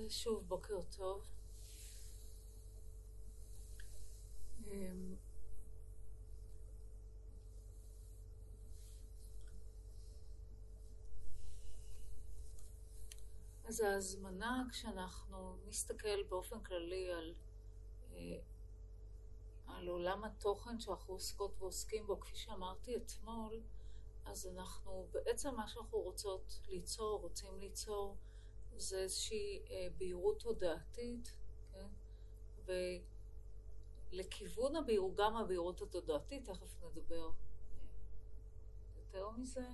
שוב בוקר טוב. אז ההזמנה, כשאנחנו נסתכל באופן כללי על עולם התוכן שאנחנו עוסקות ועוסקים בו, כפי שאמרתי אתמול, אז אנחנו בעצם מה שאנחנו רוצים ליצור זה איזושהי בהירות תודעתית, כן? ולכיוון הבהירות, גם הבהירות התודעתית, תכף נדבר יותר מזה,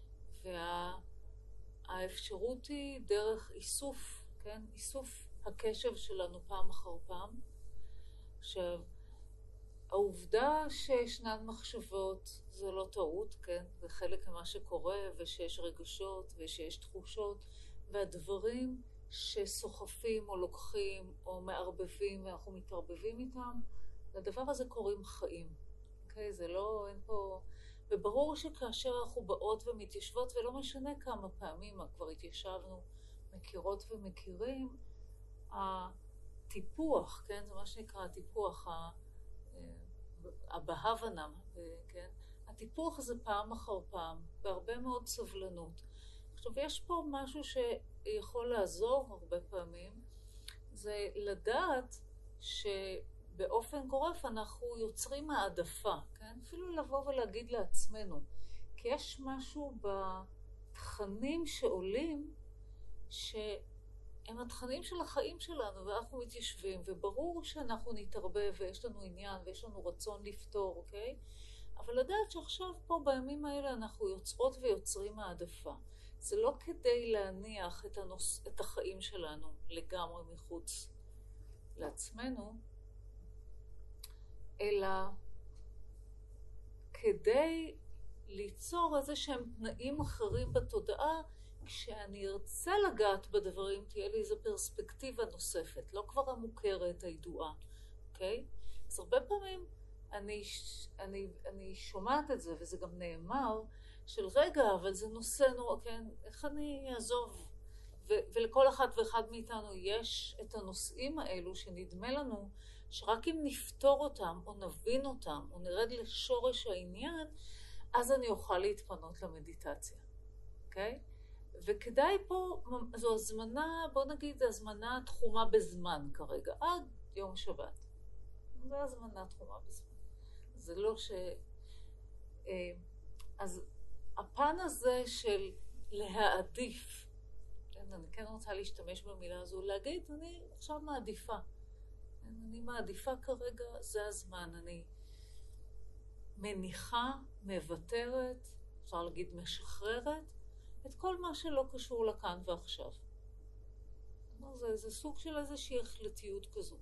והאפשרות היא דרך איסוף, כן? איסוף הקשב שלנו פעם אחר פעם. עכשיו, העובדה שישנן מחשבות זה לא טעות, כן? זה חלק ממה שקורה, ושיש רגשות ושיש תחושות, והדברים שסוחפים או לוקחים או מערבבים ואנחנו מתערבבים איתם, לדבר הזה קוראים חיים. אוקיי? זה לא, אין פה... וברור שכאשר אנחנו באות ומתיישבות, ולא משנה כמה פעמים כבר התיישבנו, מכירות ומכירים, הטיפוח, כן? זה מה שנקרא הטיפוח, הבהבנה, כן? הטיפוח הזה פעם אחר פעם, בהרבה מאוד סבלנות. עכשיו, יש פה משהו שיכול לעזור הרבה פעמים, זה לדעת שבאופן גורף אנחנו יוצרים העדפה, כן? אפילו לבוא ולהגיד לעצמנו, כי יש משהו בתכנים שעולים, הם התכנים של החיים שלנו, ואנחנו מתיישבים, וברור שאנחנו נתערבב, ויש לנו עניין, ויש לנו רצון לפתור, אוקיי? אבל לדעת שעכשיו פה בימים האלה אנחנו יוצרות ויוצרים העדפה. זה לא כדי להניח את החיים שלנו לגמרי מחוץ לעצמנו, אלא כדי ליצור איזה שהם תנאים אחרים בתודעה, כשאני ארצה לגעת בדברים, תהיה לי איזו פרספקטיבה נוספת, לא כבר המוכרת, הידועה, אוקיי? אז הרבה פעמים אני שומעת את זה, וזה גם נאמר, של רגע, אבל זה נושא נורא, כן? איך אני אעזוב? ולכל אחד ואחד מאיתנו יש את הנושאים האלו שנדמה לנו שרק אם נפתור אותם, או נבין אותם, או נרד לשורש העניין, אז אני אוכל להתפנות למדיטציה, אוקיי? וכדאי פה, זו הזמנה, בוא נגיד, זו הזמנה תחומה בזמן כרגע, עד יום שבת. זו הזמנה תחומה בזמן. זה לא אז הפן הזה של להעדיף, כן, אני כן רוצה להשתמש במילה הזו, להגיד, אני עכשיו מעדיפה. אני מעדיפה כרגע, זה הזמן. אני מניחה, מבטרת, אפשר להגיד משחררת, את כל מה שלא קשור לכאן ועכשיו. זה סוג של איזושהי החלטיות כזו.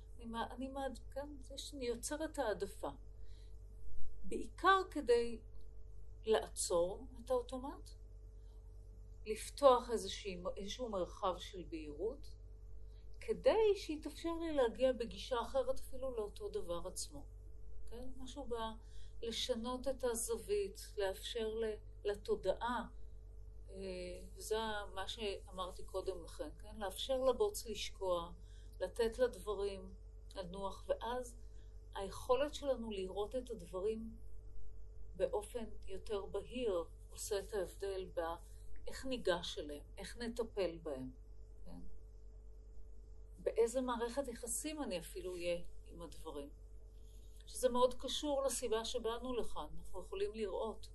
אני יוצרת העדפה. בעיקר כדי לעצור את האוטומט, לפתוח איזשהו מרחב של בהירות, כדי שיתאפשר לי להגיע בגישה אחרת אפילו לאותו דבר עצמו. כן? משהו לשנות את הזווית, לאפשר לתודעה, וזה מה שאמרתי קודם לכן, כן? לאפשר לבוץ לשקוע, לתת לדברים לנוח, ואז היכולת שלנו לראות את הדברים באופן יותר בהיר עושה את ההבדל באיך ניגש אליהם, איך נטפל בהם, כן? באיזה מערכת יחסים אני אפילו אהיה עם הדברים. שזה מאוד קשור לסיבה שבאנו לכאן. אנחנו יכולים לראות.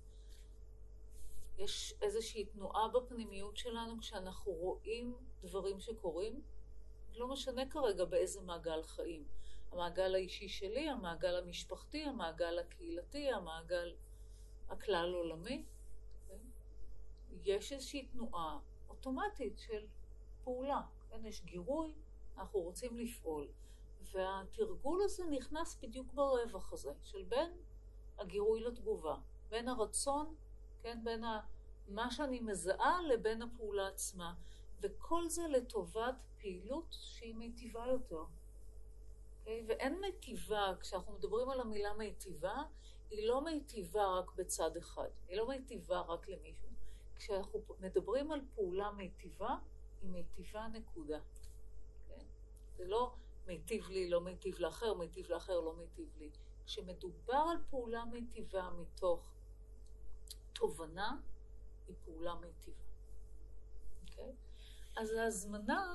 יש איזושהי תנועה בפנימיות שלנו כשאנחנו רואים דברים שקורים. לא משנה כרגע באיזה מעגל חיים. המעגל האישי שלי, המעגל המשפחתי, המעגל הקהילתי, המעגל הכלל עולמי. כן? יש איזושהי תנועה אוטומטית של פעולה. כן? יש גירוי, אנחנו רוצים לפעול. והתרגול הזה נכנס בדיוק ברווח הזה, של בין הגירוי לתגובה, בין הרצון, כן, בין מה שאני מזהה לבין הפעולה עצמה, וכל זה לטובת פעילות שהיא מיטיבה יותר. Okay? ואין מיטיבה, כשאנחנו מדברים על המילה מיטיבה, היא לא מיטיבה רק בצד אחד, היא לא מיטיבה רק למישהו. כשאנחנו מדברים על פעולה מיטיבה, היא מיטיבה נקודה. זה לא מיטיב לי, לא מיטיב לאחר, מיטיב לאחר, לא מיטיב לי. כשמדובר על פעולה מיטיבה מתוך תובנה, היא פעולה מיטיבה. אוקיי? אז ההזמנה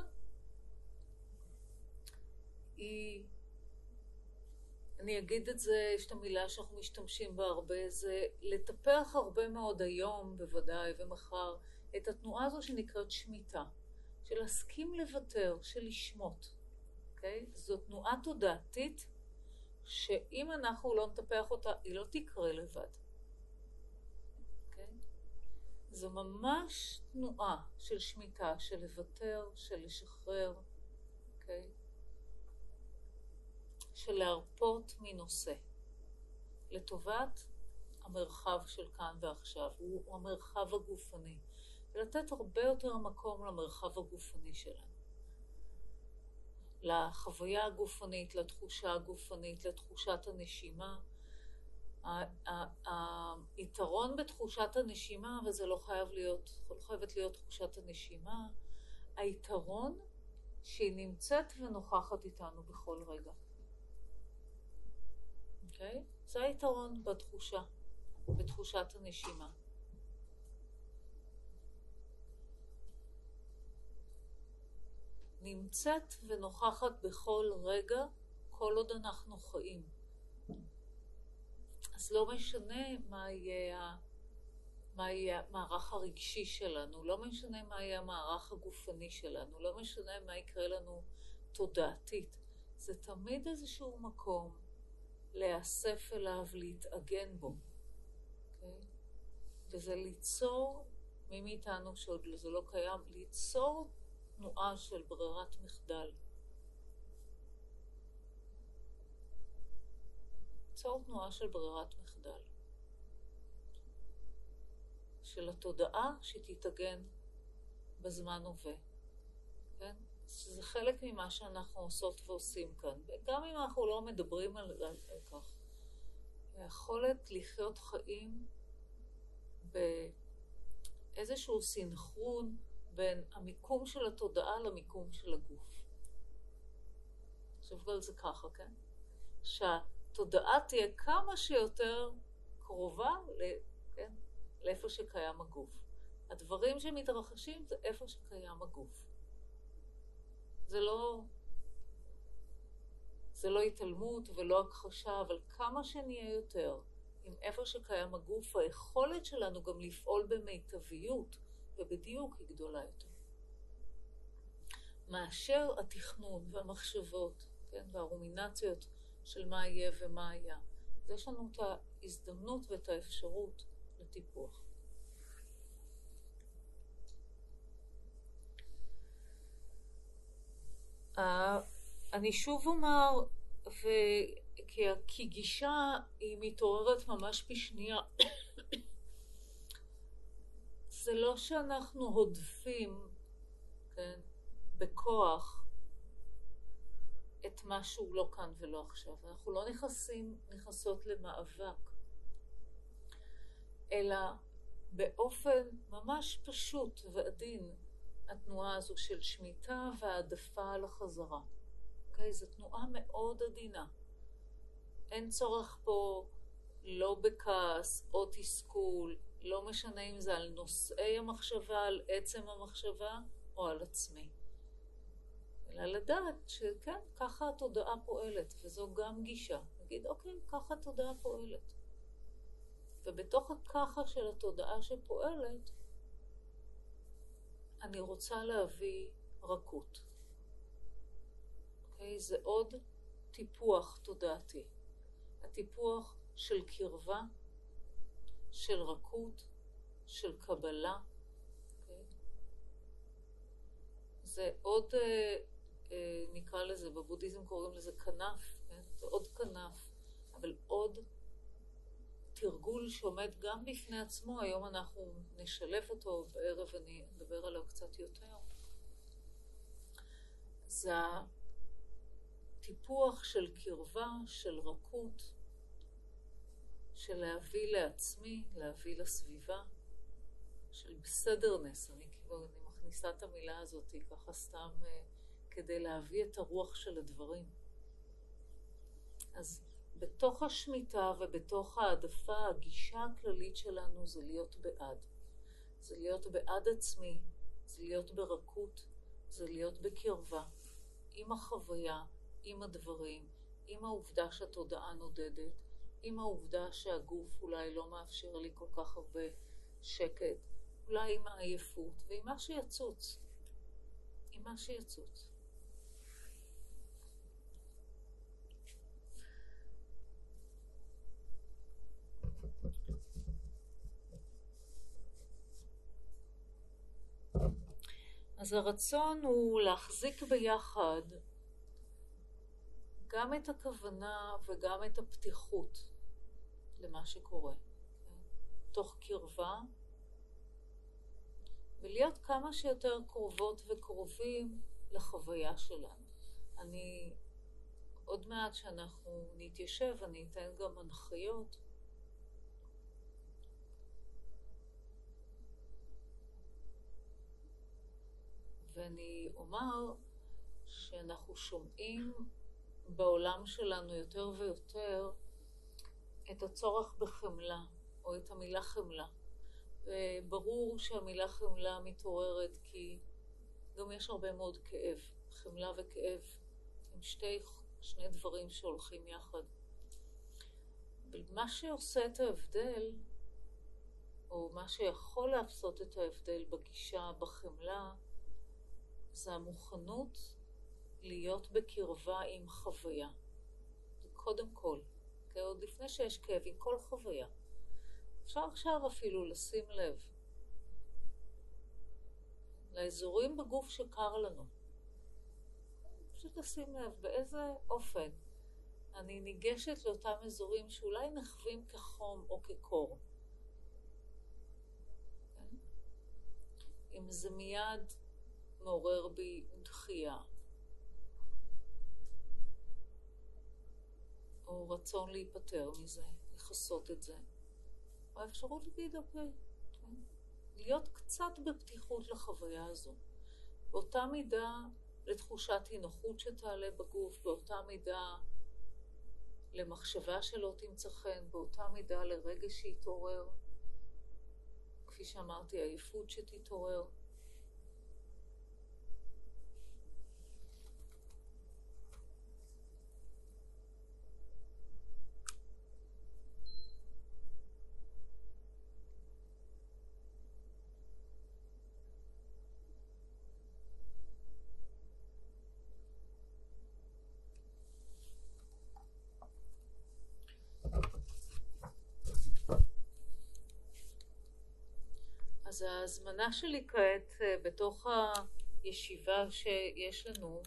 היא, אני אגיד את זה, יש את המילה שאנחנו משתמשים בה הרבה, זה לטפח הרבה מאוד היום בוודאי ומחר את התנועה הזו שנקראת שמיטה, של להסכים לוותר, של לשמות. אוקיי? זו תנועה תודעתית שאם אנחנו לא נטפח אותה, היא לא תקרה לבד. אוקיי? זו ממש תנועה של שמיטה, של לוותר, של לשחרר, אוקיי? של להרפות מנושא לטובת המרחב של כאן ועכשיו, הוא המרחב הגופני, ולתת הרבה יותר מקום למרחב הגופני שלנו, לחוויה הגופנית, לתחושה הגופנית, לתחושת הנשימה. היתרון בתחושת הנשימה, וזה לא חייבת להיות תחושת הנשימה, היתרון שהיא נמצאת ונוכחת איתנו בכל רגע. אוקיי? זה היתרון בתחושת הנשימה. נמצאת ונוכחת בכל רגע, כל עוד אנחנו חיים. אז לא משנה מה יהיה המערך הרגשי שלנו, לא משנה מה יהיה המערך הגופני שלנו, לא משנה מה יקרה לנו תודעתית. זה תמיד איזשהו מקום להיאסף אליו, להתאגן בו. Okay? וזה ליצור, מי מאיתנו שעוד זה לא קיים, ליצור תנועה של ברירת מחדל. ליצור תנועה של ברירת מחדל. של התודעה שתתאגן בזמן הווה. כן? זה חלק ממה שאנחנו עושות ועושים כאן. גם אם אנחנו לא מדברים על כך. היכולת לחיות חיים באיזשהו סינכרון בין המיקום של התודעה למיקום של הגוף. עכשיו זה ככה, כן? שהתודעה תהיה כמה שיותר קרובה כן? לאיפה שקיים הגוף. הדברים שמתרחשים זה איפה שקיים הגוף. זה לא התעלמות ולא הכחשה, אבל כמה שנהיה יותר עם איפה שקיים הגוף, היכולת שלנו גם לפעול במיטביות ובדיוק היא גדולה יותר. מאשר התכנון והמחשבות, כן, והרומינציות של מה יהיה ומה היה. אז יש לנו את ההזדמנות ואת האפשרות לטיפוח. אני שוב אומר, כי גישה היא מתעוררת ממש בשנייה. זה לא שאנחנו הודפים, כן, בכוח את מה שהוא לא כאן ולא עכשיו. אנחנו לא נכנסות למאבק, אלא באופן ממש פשוט ועדין, התנועה הזו של שמיטה והעדפה על החזרה. אוקיי? זו תנועה מאוד עדינה. אין צורך פה לא בכעס או תסכול, לא משנה אם זה על נושאי המחשבה, על עצם המחשבה או על עצמי. אלא לדעת שכן, ככה התודעה פועלת, וזו גם גישה. נגיד, אוקיי, ככה התודעה פועלת. ובתוך הככה של התודעה שפועלת, אני רוצה להביא רכות. אוקיי? זה עוד טיפוח תודעתי. הטיפוח של קרבה, של רכות, של קבלה. אוקיי? זה עוד, נקרא לזה, בבודהיזם קוראים לזה כנף, כן? זה עוד כנף, אבל עוד תרגול שעומד גם בפני עצמו. היום אנחנו נשלב אותו, בערב אני אדבר עליו קצת יותר. זה הטיפוח של קרבה, של רכות, של להביא לעצמי, להביא לסביבה, של בסדרנס. אני מכניסה את המילה הזאת ככה סתם כדי להביא את הרוח של הדברים. אז בתוך השמיטה ובתוך העדפה, הגישה הכללית שלנו זה להיות בעד. זה להיות בעד עצמי, זה להיות ברכות, זה להיות בקרבה, עם החוויה, עם הדברים, עם העובדה שהתודעה נודדת, עם העובדה שהגוף אולי לא מאפשר לי כל כך הרבה שקט, אולי עם העייפות, ועם מה שיצוץ. עם מה שיצוץ. אז הרצון הוא להחזיק ביחד גם את הכוונה וגם את הפתיחות למה שקורה. תוך קרבה, ולהיות כמה שיותר קרובות וקרובים לחוויה שלנו. עוד מעט שאנחנו נתיישב, אני אתן גם הנחיות. ואני אומר שאנחנו שומעים בעולם שלנו יותר ויותר את הצורך בחמלה, או את המילה חמלה. וברור שהמילה חמלה מתעוררת כי גם יש הרבה מאוד כאב. חמלה וכאב הם שני דברים שהולכים יחד. מה שעושה את ההבדל, או מה שיכול לעשות את ההבדל בגישה, בחמלה, זה המוכנות להיות בקרבה עם חוויה. זה קודם כל, עוד לפני שיש כאב, עם כל חוויה. אפשר עכשיו אפילו לשים לב לאזורים בגוף שקר לנו. פשוט לשים לב באיזה אופן אני ניגשת לאותם אזורים שאולי נחווים כחום או כקור. כן? אם זה מיד מעורר בי דחייה, או רצון להיפטר מזה, לחסות את זה, או האפשרות להגיד אוקיי, כן? להיות קצת בפתיחות לחוויה הזו. באותה מידה לתחושת אי-נוחות שתעלה בגוף, באותה מידה למחשבה שלא תמצא חן, באותה מידה לרגש שיתעורר, כפי שאמרתי, עייפות שתתעורר. אז ההזמנה שלי כעת בתוך הישיבה שיש לנו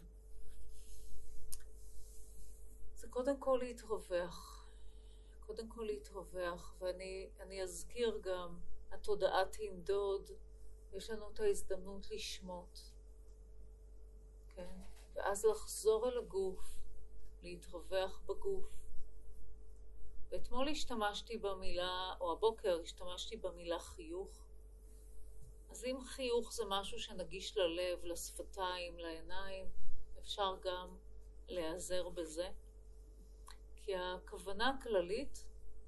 זה קודם כל להתרווח. קודם כל להתרווח, ואני אזכיר גם, התודעה תנדוד, יש לנו את ההזדמנות לשמות, כן? ואז לחזור אל הגוף, להתרווח בגוף. ואתמול השתמשתי במילה, או הבוקר השתמשתי במילה חיוך. אז אם חיוך זה משהו שנגיש ללב, לשפתיים, לעיניים, אפשר גם להיעזר בזה. כי הכוונה הכללית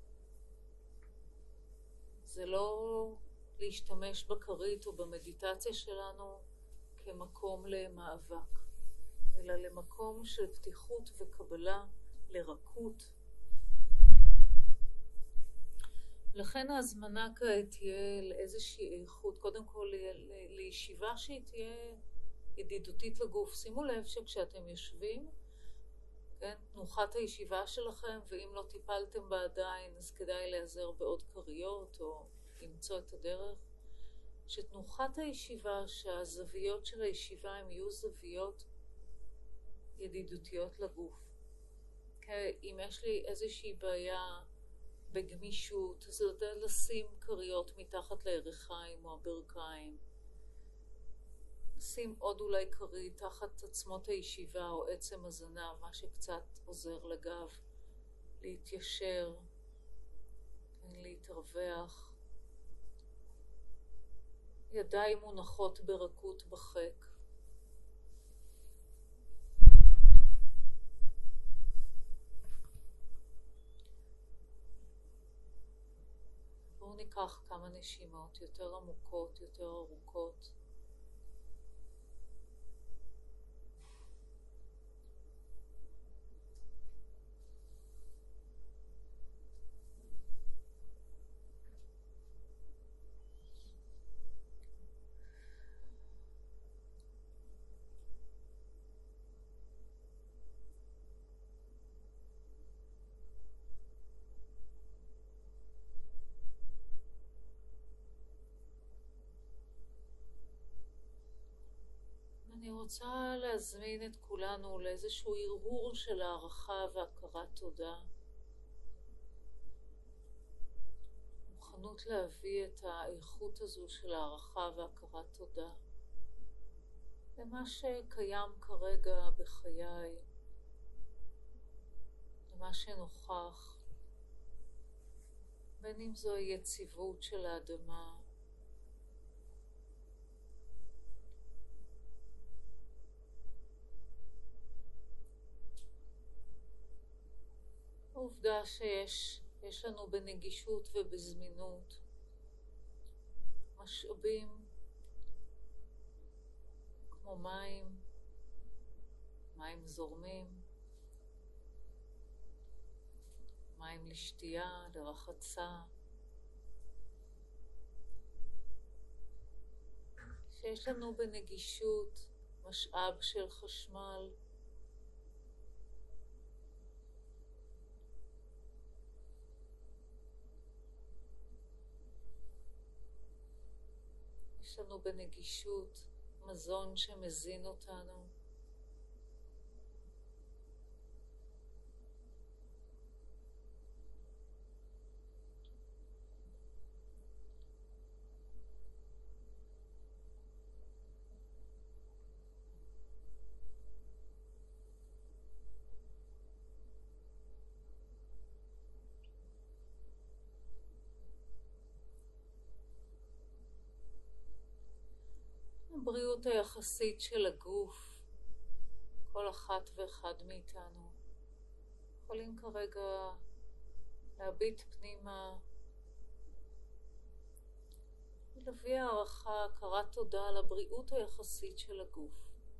זה לא להשתמש בכרית או במדיטציה שלנו כמקום למאבק, אלא למקום של פתיחות וקבלה, לרכות. לכן ההזמנה כעת תהיה לאיזושהי איכות, קודם כל לישיבה שהיא תהיה ידידותית לגוף. שימו לב שכשאתם יושבים, כן, תנוחת הישיבה שלכם, ואם לא טיפלתם בה עדיין, אז כדאי להיעזר בעוד קריות או למצוא את הדרך. שתנוחת הישיבה, שהזוויות של הישיבה הם יהיו זוויות ידידותיות לגוף. אם יש לי איזושהי בעיה בגמישות, אז לדעת לשים קריות מתחת לירכיים או הברכיים. שים עוד אולי קרית תחת עצמות הישיבה או עצם הזנב, מה שקצת עוזר לגב להתיישר, להתרווח. ידיים מונחות ברכות בחק. ניקח כמה נשימות יותר עמוקות, יותר ארוכות. אני רוצה להזמין את כולנו לאיזשהו הרהור של הערכה והכרת תודה. מוכנות להביא את האיכות הזו של הערכה והכרת תודה למה שקיים כרגע בחיי, למה שנוכח, בין אם זו היציבות של האדמה, העובדה שיש לנו בנגישות ובזמינות משאבים כמו מים זורמים, מים לשתייה, לרחצה, שיש לנו בנגישות משאב של חשמל, יש לנו בנגישות מזון שמזין אותנו, הבריאות היחסית של הגוף. כל אחת ואחד מאיתנו יכולים כרגע להביט פנימה ולהביא הערכה, הכרת תודה על הבריאות היחסית של הגוף.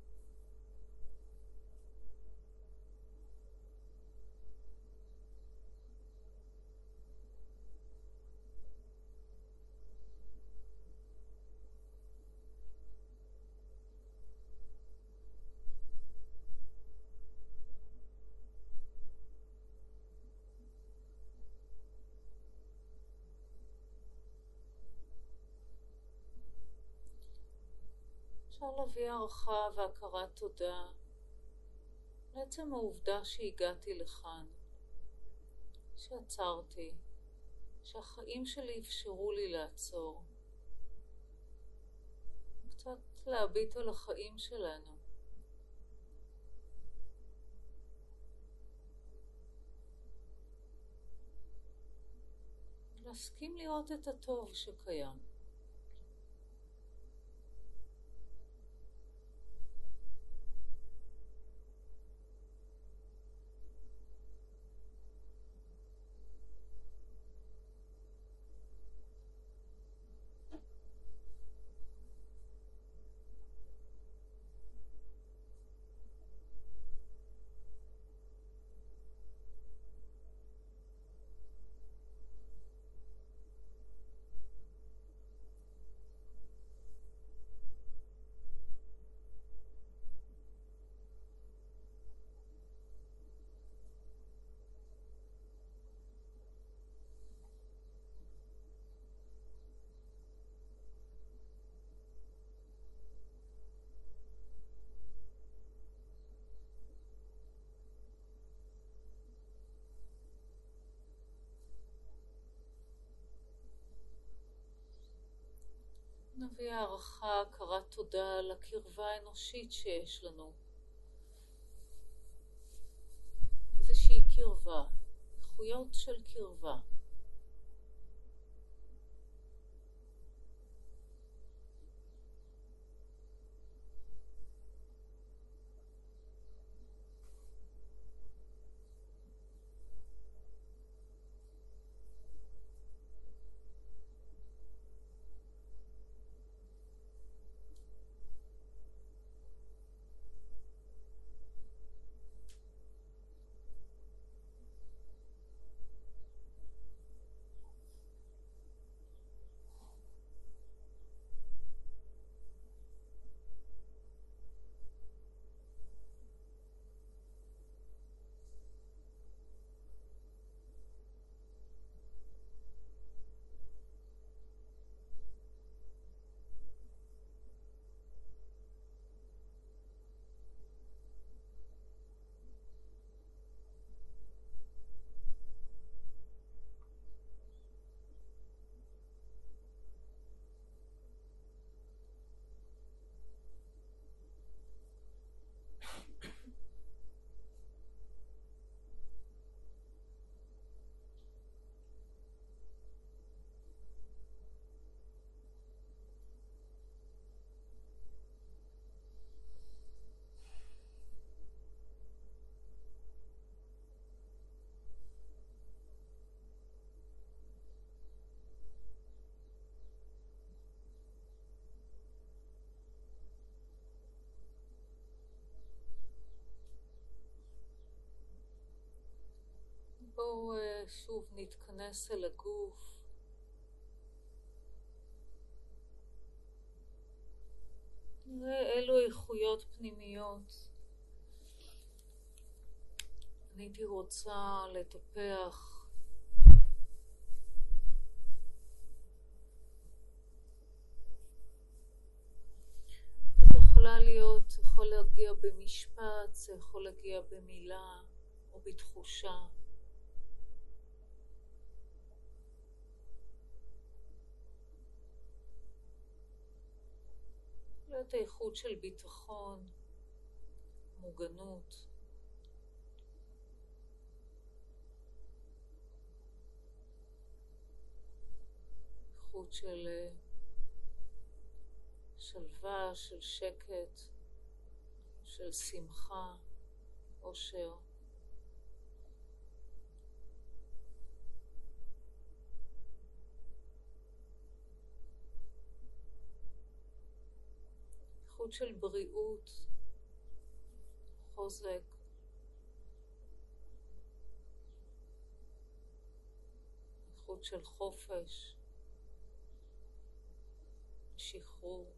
אפשר להביא הערכה והכרת תודה לעצם העובדה שהגעתי לכאן, שעצרתי, שהחיים שלי אפשרו לי לעצור. קצת להביט על החיים שלנו. להסכים לראות את הטוב שקיים. נביא הערכה, הכרת תודה לקרבה האנושית שיש לנו. איזושהי קרבה, איכויות של קרבה. שוב נתכנס אל הגוף. נראה אילו איכויות פנימיות אני הייתי רוצה לטפח. זה יכולה להיות, זה יכול להגיע במשפט, זה יכול להגיע במילה או בתחושה. להיות איכות של ביטחון, מוגנות. איכות של שלווה, של שקט, של שמחה, אושר. איכות של בריאות, חוזק. איכות של חופש, שחרור.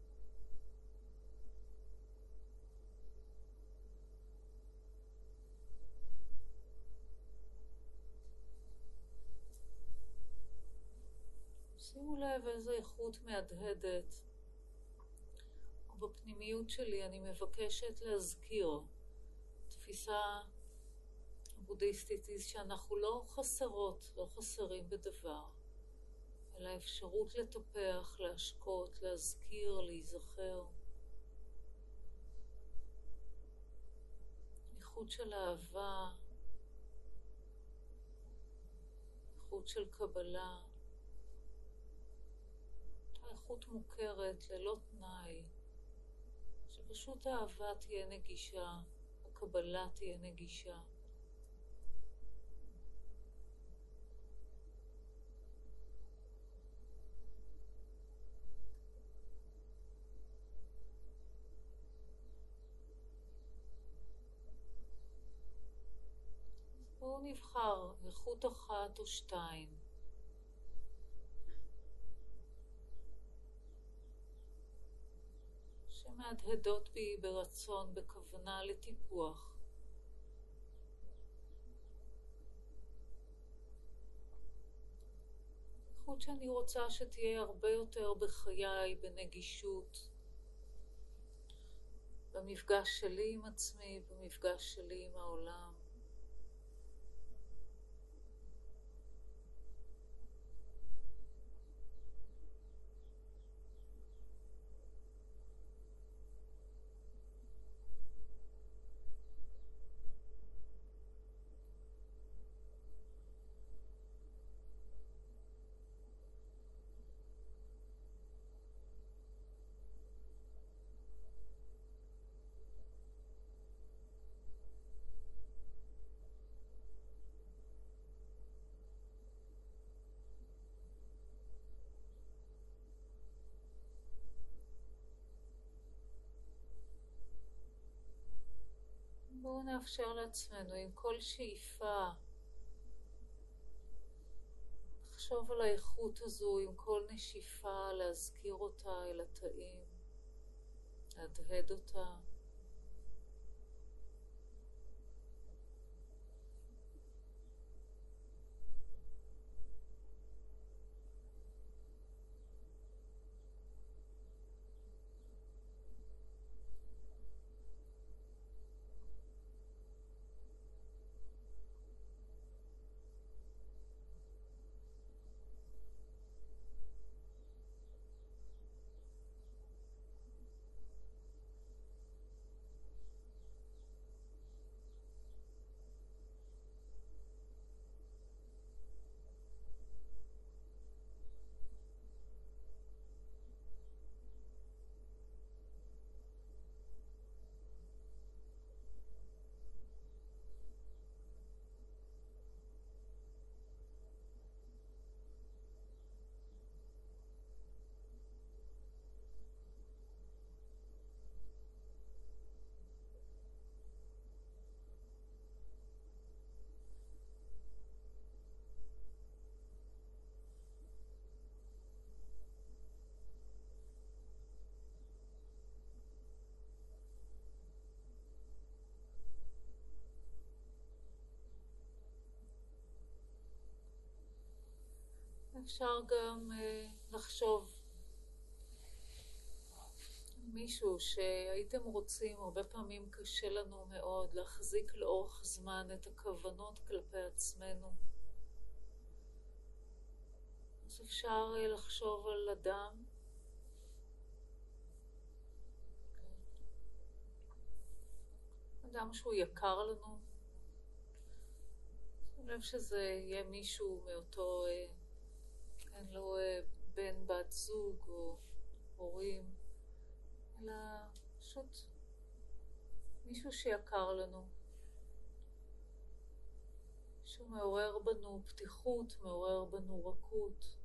שימו לב איזו איכות מהדהדת. בפנימיות שלי אני מבקשת להזכיר. תפיסה בודהיסטית היא שאנחנו לא חסרות, לא חסרים בדבר, אלא אפשרות לטפח, להשקות, להזכיר, להיזכר. איכות של אהבה, איכות של קבלה. איכות מוכרת ללא תנאי, שפשוט האהבה תהיה נגישה, הקבלה תהיה נגישה. בואו נבחר איכות אחת או שתיים. שמהדהדות בי ברצון, בכוונה לטיפוח. איכות שאני רוצה שתהיה הרבה יותר בחיי, בנגישות, במפגש שלי עם עצמי, במפגש שלי עם העולם. בואו נאפשר לעצמנו עם כל שאיפה לחשוב על האיכות הזו, עם כל נשיפה להזכיר אותה אל התאים, להדהד אותה. אפשר גם לחשוב מישהו שהייתם רוצים, הרבה פעמים קשה לנו מאוד להחזיק לאורך זמן את הכוונות כלפי עצמנו. אז אפשר לחשוב על אדם, אדם שהוא יקר לנו. אני חושב שזה יהיה מישהו מאותו, אין לו בן, בת זוג או הורים, אלא פשוט מישהו שיקר לנו. שהוא מעורר בנו פתיחות, מעורר בנו רכות.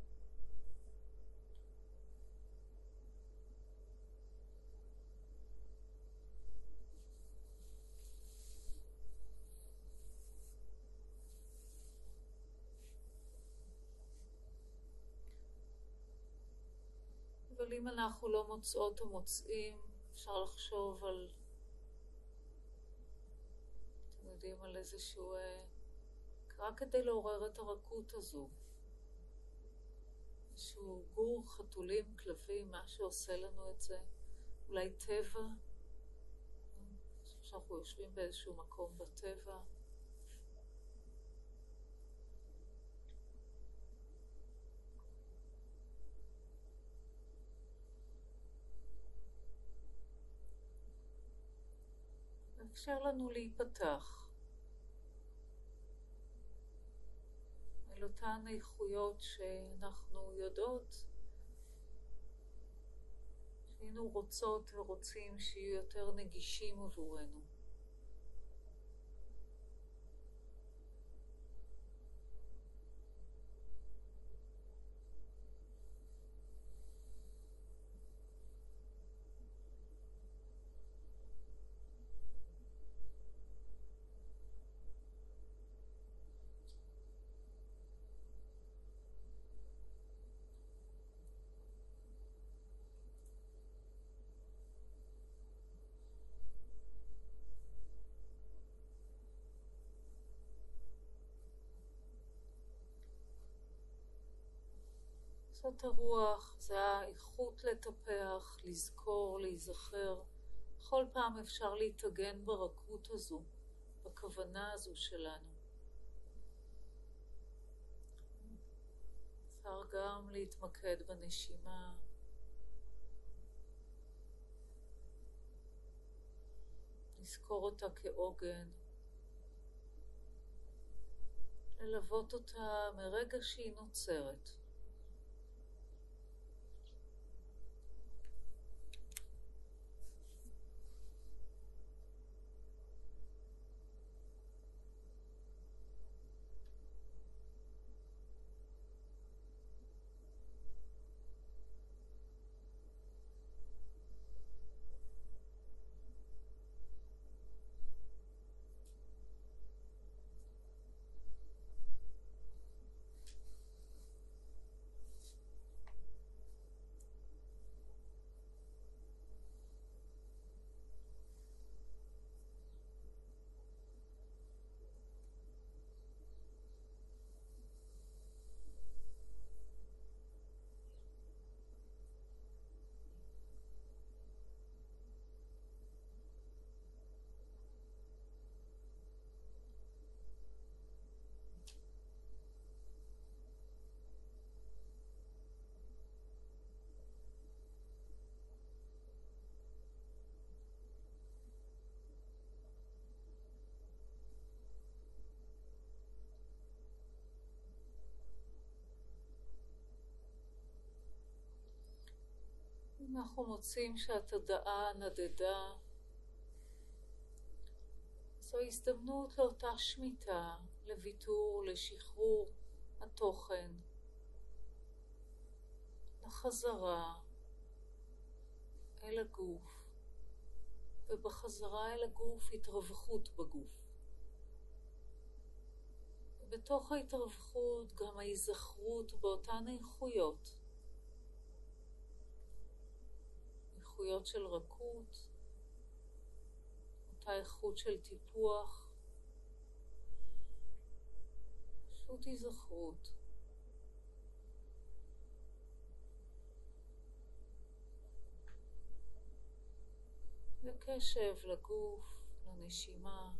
אבל אם אנחנו לא מוצאות או מוצאים, אפשר לחשוב על, אתם יודעים, על איזשהו, רק כדי לעורר את הרכות הזו. איזשהו גור, חתולים, כלבים, מה שעושה לנו את זה. אולי טבע. שאנחנו יושבים באיזשהו מקום בטבע. מאפשר לנו להיפתח אל אותן איכויות שאנחנו יודעות שהיינו רוצות ורוצים שיהיו יותר נגישים עבורנו. זאת הרוח, זה האיכות לטפח, לזכור, להיזכר. בכל פעם אפשר להתאגן ברכות הזו, בכוונה הזו שלנו. אפשר גם להתמקד בנשימה. לזכור אותה כעוגן. ללוות אותה מרגע שהיא נוצרת. אם אנחנו מוצאים שהתודעה נדדה, זו הזדמנות לאותה שמיטה, לוויתור, לשחרור התוכן, לחזרה אל הגוף, ובחזרה אל הגוף התרווחות בגוף. ובתוך ההתרווחות גם ההיזכרות באותן איכויות, איכויות של רכות, אותה איכות של טיפוח, פשוט היזכרות. בקשב לגוף, לנשימה.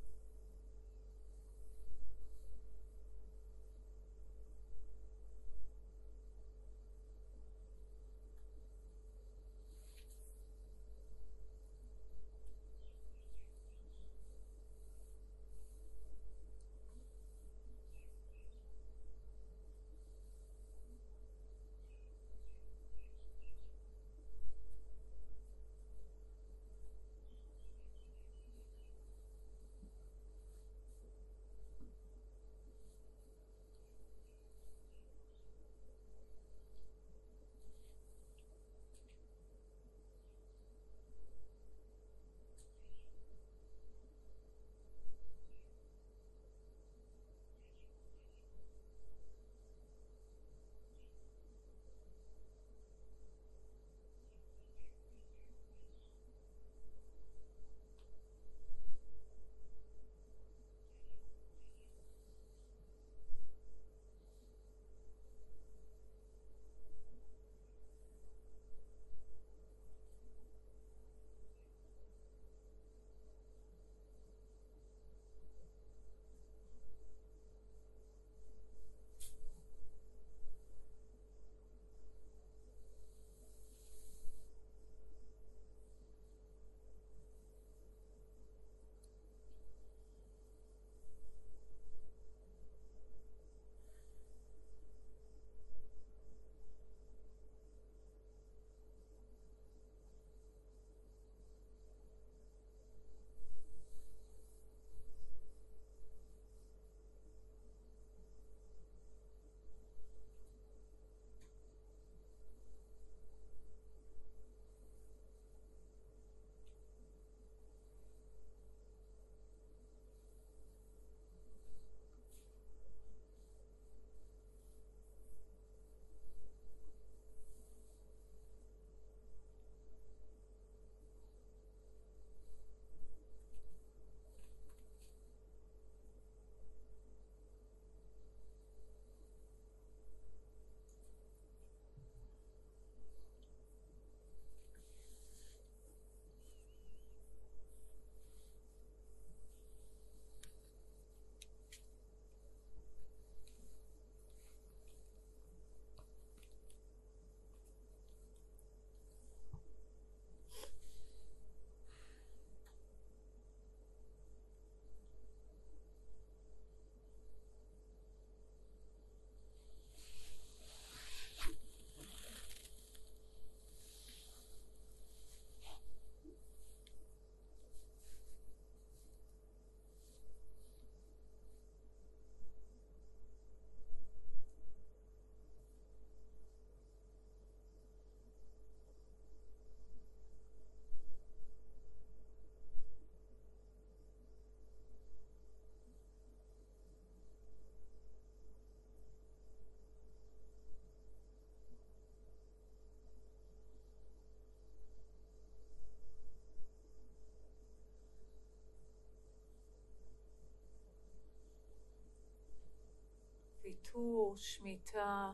ויתור, שמיטה,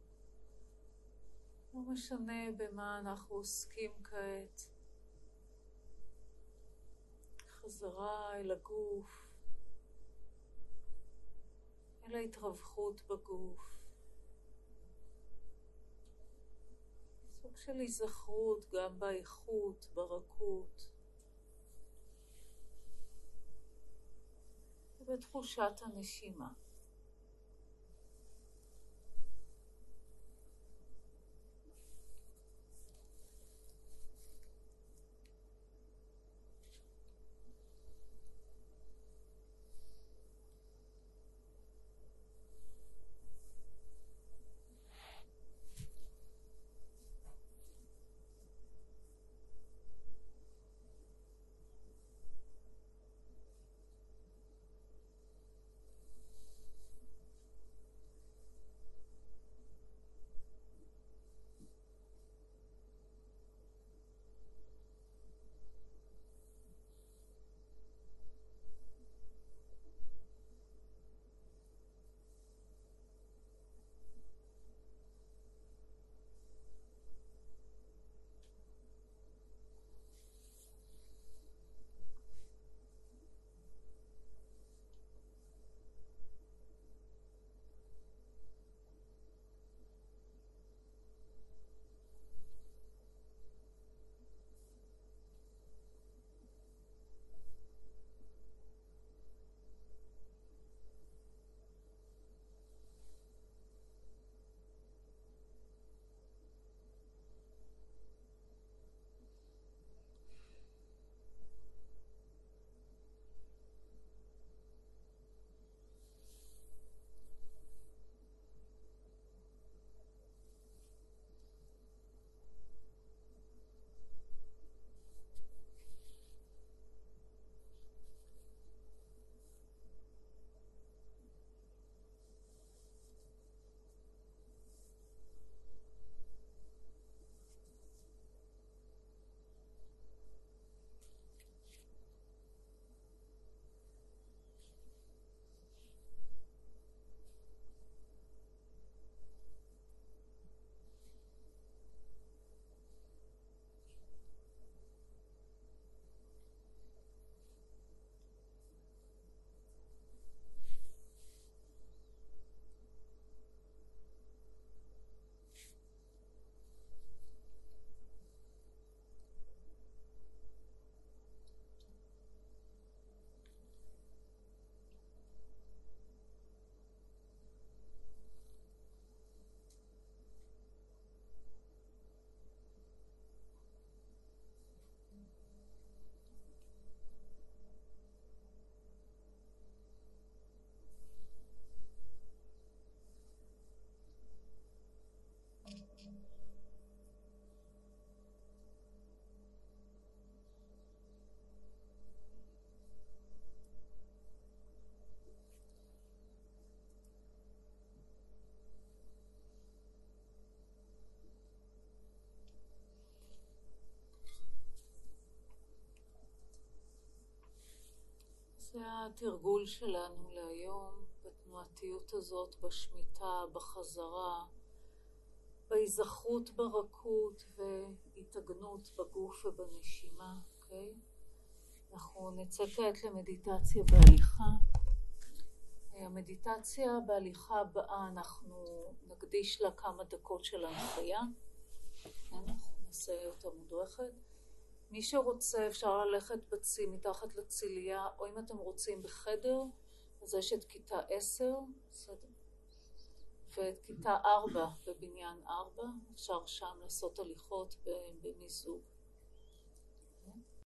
לא משנה במה אנחנו עוסקים כעת. חזרה אל הגוף, אל ההתרווחות בגוף. סוג של היזכרות גם באיכות, ברכות, ובתחושת הנשימה. זה התרגול שלנו להיום, בתנועתיות הזאת, בשמיטה, בחזרה, בהיזכרות ברכות והתאגנות בגוף ובנשימה, אוקיי? אנחנו נצא כעת למדיטציה בהליכה. המדיטציה בהליכה הבאה אנחנו נקדיש לה כמה דקות של הנחיה. אנחנו נעשה אותה מודרכת. מי שרוצה אפשר ללכת מתחת לציליה, או אם אתם רוצים בחדר, אז יש את כיתה 10, ואת כיתה 4 בבניין 4, אפשר שם לעשות הליכות במיזוג.